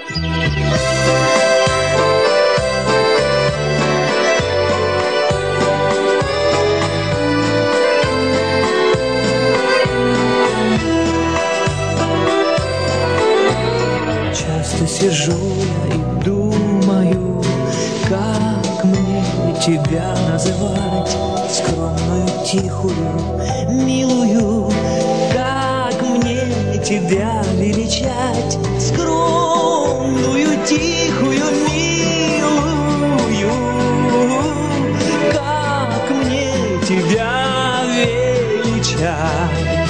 Часто сижу и думаю, как мне тебя называть, скромную, тихую, милую, как мне тебя величать, скромную, тихую, милую, как мне тебя величать.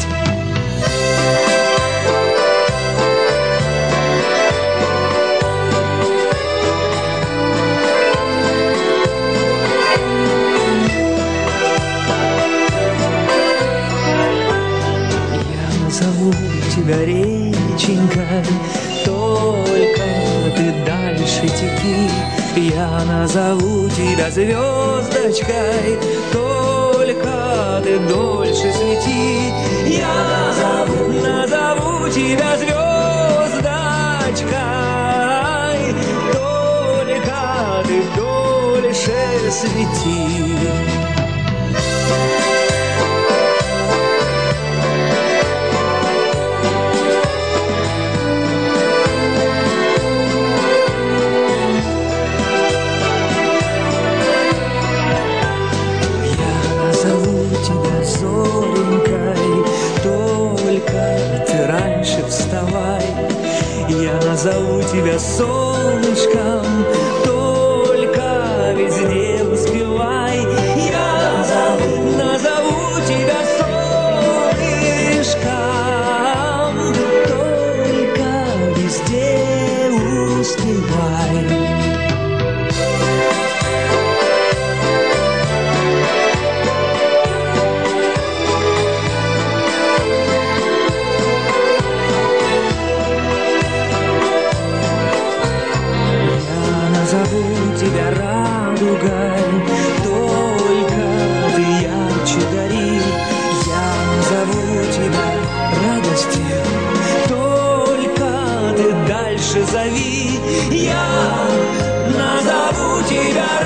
Зову тебя реченькой, только ты дальше теки. Я назову тебя звездочкой, только ты дольше свети. Я назову тебя звездочкой, только ты дольше свети. Зоренькой, только ты раньше вставай. Я назову тебя солнышком, только везде успевай. Я назову тебя солнышком, только везде успевай. Назову тебя радугой, только ты ярче гори. Я назову тебя радостью, только ты дальше зови. Я назову тебя